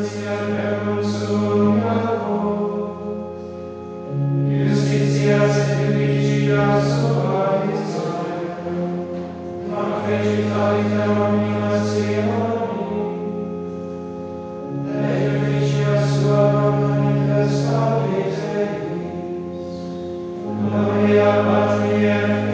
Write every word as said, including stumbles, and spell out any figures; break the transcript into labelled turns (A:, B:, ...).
A: ansia verbum suum iacor, justitias et religias sua Israel, macregitaliter dominationi, et religia sua manifestabilis, gloria Patri et